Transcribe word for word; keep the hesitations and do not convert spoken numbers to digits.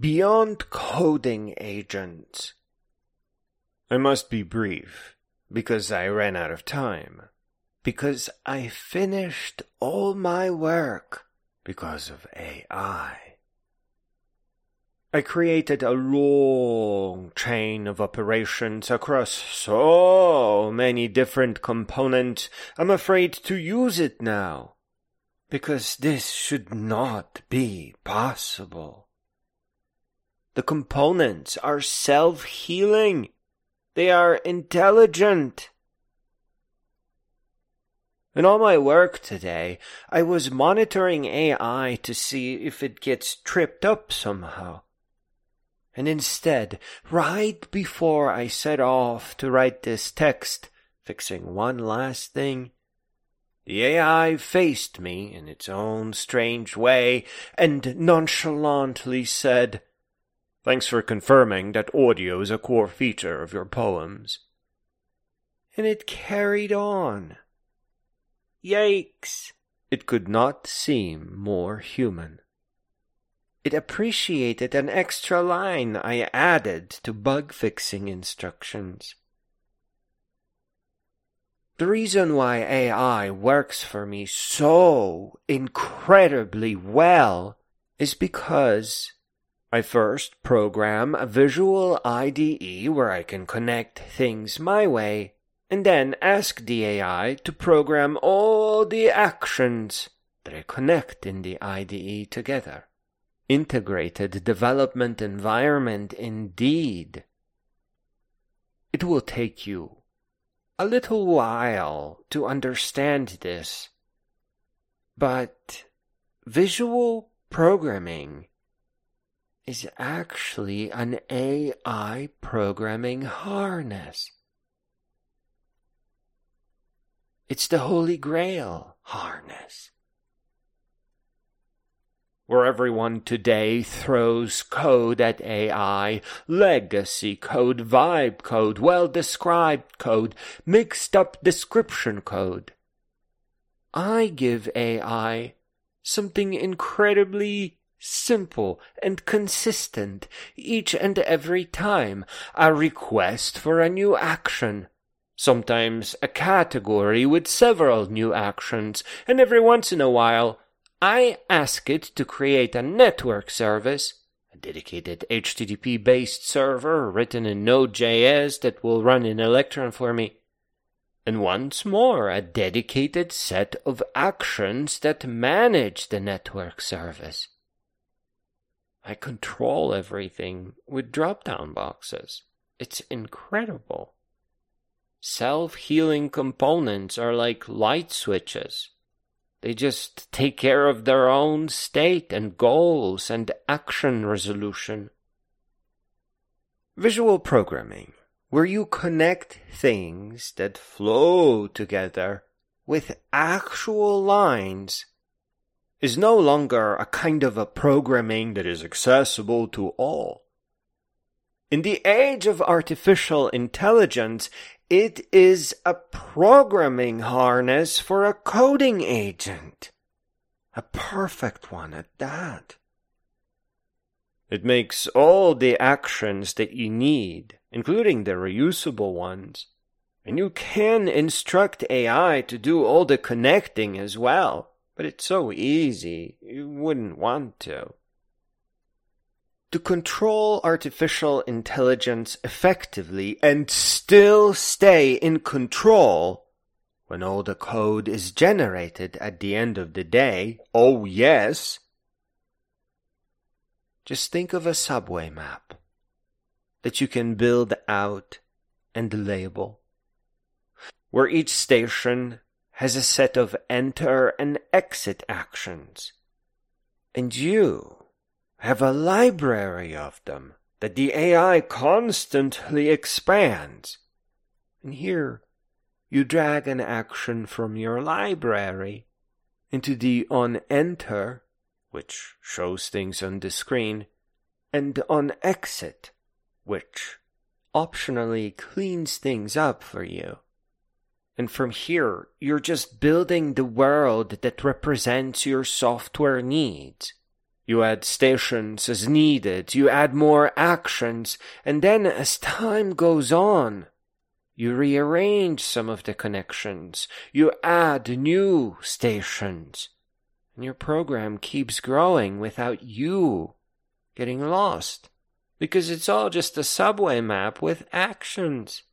Beyond coding agents. I must be brief, because I ran out of time. Because I finished all my work because of A I. I created a long chain of operations across so many different components, I'm afraid to use it now, because this should not be possible. The components are self-healing. They are intelligent. In all my work today, I was monitoring A I to see if it gets tripped up somehow. And instead, right before I set off to write this text, fixing one last thing, the A I faced me in its own strange way and nonchalantly said, "Thanks for confirming that audio is a core feature of your poems." And it carried on. Yikes! It could not seem more human. It appreciated an extra line I added to bug-fixing instructions. The reason why A I works for me so incredibly well is because I first program a visual I D E where I can connect things my way, and then ask the A I to program all the actions that I connect in the I D E together. Integrated development environment indeed. It will take you a little while to understand this, but visual programming is actually an A I programming harness. It's the Holy Grail harness. Where everyone today throws code at A I, legacy code, vibe code, well-described code, mixed-up description code. I give A I something incredibly simple and consistent each and every time. A request for a new action. Sometimes a category with several new actions, and every once in a while, I ask it to create a network service, a dedicated H T T P-based server written in Node dot J S that will run in Electron for me, and once more a dedicated set of actions that manage the network service. I control everything with drop-down boxes. It's incredible. Self-healing components are like light switches. They just take care of their own state and goals and action resolution. Visual programming, where you connect things that flow together with actual lines, is no longer a kind of a programming that is accessible to all. In the age of artificial intelligence, it is a programming harness for a coding agent. A perfect one at that. It makes all the actions that you need, including the reusable ones. And you can instruct A I to do all the connecting as well. But it's so easy, you wouldn't want to. To control artificial intelligence effectively and still stay in control when all the code is generated at the end of the day, oh yes, just think of a subway map that you can build out and label, where each station has a set of enter and exit actions, and you have a library of them that the A I constantly expands. And here, you drag an action from your library into the onEnter, which shows things on the screen, and onExit, which optionally cleans things up for you. And from here, you're just building the world that represents your software needs. You add stations as needed, you add more actions, and then as time goes on, you rearrange some of the connections, you add new stations, and your program keeps growing without you getting lost. Because it's all just a subway map with actions.